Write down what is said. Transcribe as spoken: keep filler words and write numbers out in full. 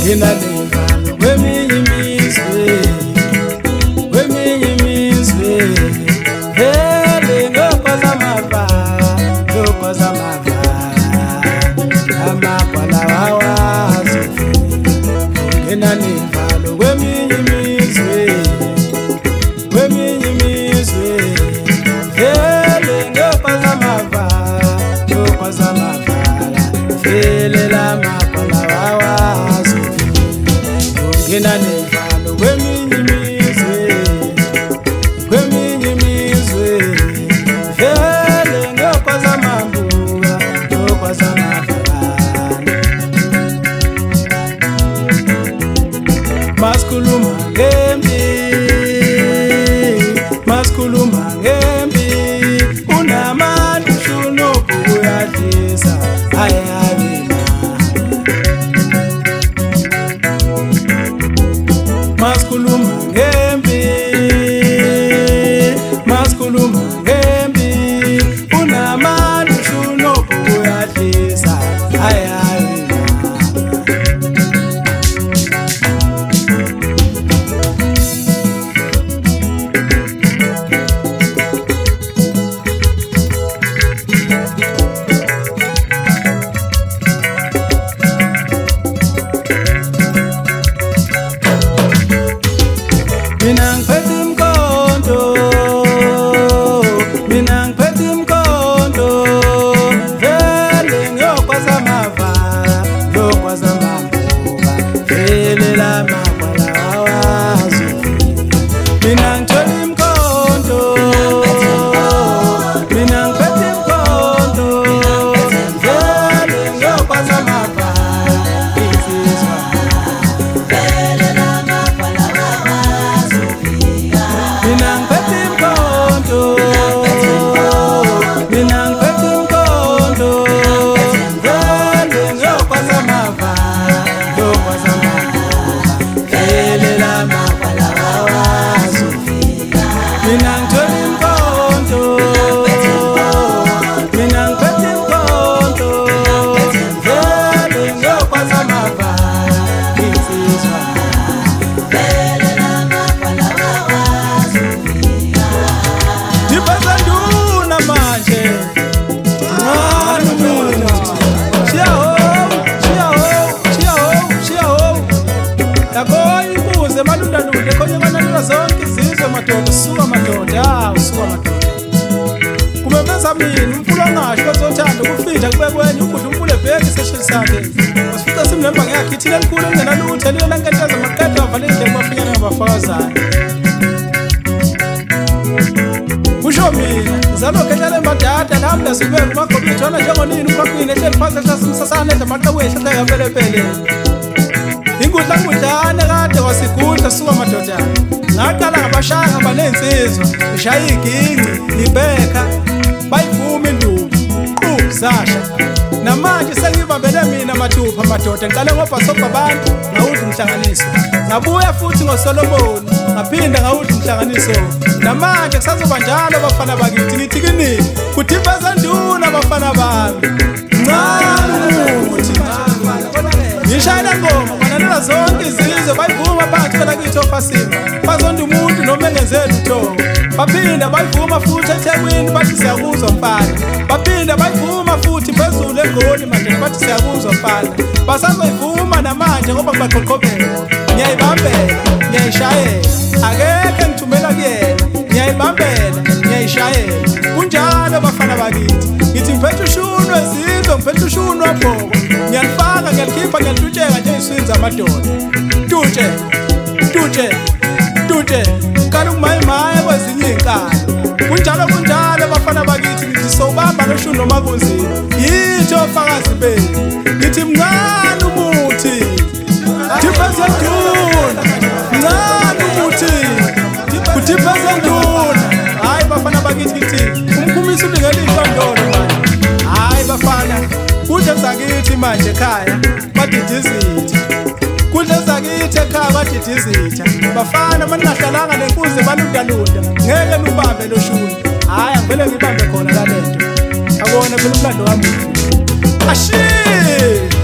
nginalivalo kweminye imizwe kweminye imizwe vele ngokwaza amava ngokwaza amava amagwala wawazi nginalivalo kweminye imizwe kweminye imizwe vele ngokwaza amava ngokwaza amava vele lamagwala wawazi nginalivalo kweminye imizwe kweminye imizwe vele ngokwaza amambuka ngokwaza amavakana masikhuluma ngempi masikhuluma ngempi unamantu shunobhu uyadlisa ayayina masikhuluma ngempi masikhuluma ngempi unamantu shunobhu uyadlisa ayayina mina ngiphethe imkhonto mina ngiphethe imkhonto vele ngiyokwaza amava ngiyokwaza amambuka vele lamagwala wawazi mina ngithwele imkhonto mina ngiphethe imkhonto vele ngiyokwaza amava insizwa mina ngiphethe imkhonto mina ngiphethe imkhonto vele ngiyokwaza amava ngiyokwaza amava vele lamagwala wawazi mina ngithwele imkhonto mina ngiphethe imkhonto vele ngiyokwaza amava insizwa ndibazanduna manje ngani umuntu shiyaho shiyaho shiyaho shiyaho yabo ibuze malundalunde khonye banalula zonke izizwe madoda suka madoda hawu suka madoda kumemeza mina umfulo ngasho bazothanda ukufitha kubekweni ukudla umfule bheki session sakhe wasifika simlemba ngiyakhe ithile elikhulu engenalutho eliyo lankentaza maqeda wavalile bafinyana ngabafakazana kusho mina ngizalokhe ehlala embadada nami lasibeke kumagobitho ana njengonini ukhwakwini ehleli phansi ehlasimsasane edla amaqawehla hlekapelepele ingudla ngudlane kade wasigudla suka madodana ngaqala ngabashaka banensizwa ngishaya iginci ngibheka bayivuma induku uzasha namanje sengibambele mina mathupha madoda ngiqale ngobhasobha abantu ngawudla umhlanganiso ngabuya futhi ngoSolomoni ngaphinda ngawudla umhlanganiso namanje kusazoba njalo bafana bakithi ngithi kinini kuthibeza nduna bafana bami ncane ukuthi ngishayela ngoma bananela zonke izizwe bayivuma phansi phela kithi ofasini bazonda umuntu noma engenzeli utho baphinda bayivuma futhi eThekwini bathi siyakuzwa mfana baphinda bayivuma futhi phezulu eGoli manje bathi siyakuzwa mfana basazoyivuma namanje ngoba ngibaqoqobela ngiyayibambela ngiyayishayela akekho ngithumela kuyena ngiyayibambela ngiyayishayela kunjalo bafana bakithi ngithi ngiphethe ushunu wezizwe ngiphethe ushunu wabhoko ngiyalifaka ngiyalikhipha ngiyalutsheka nje iswinza amadoda tutshe tutshe tutshe kala ukumayimaye kwezinye inkalo kunjalo kunjalo bafana bakithi ngithi sobamba noshunu noma kunzima yithi ofakazi benu ngithi mncane umuthi thipheze nduna mncane umuthi kuthipheze nduna hayi bafana bakithi ngithi umkhumisa ulingela iqondolo manje hayi bafana kudla zakithi manje ekhaya badidizitha kudla zakithi ekhaya badidizitha bafana maningahlalanga nenkunzi balundalunda ngeke nubambe lo shuni hayi angivele ngibambe khona la lento akona phela umlando wami ashi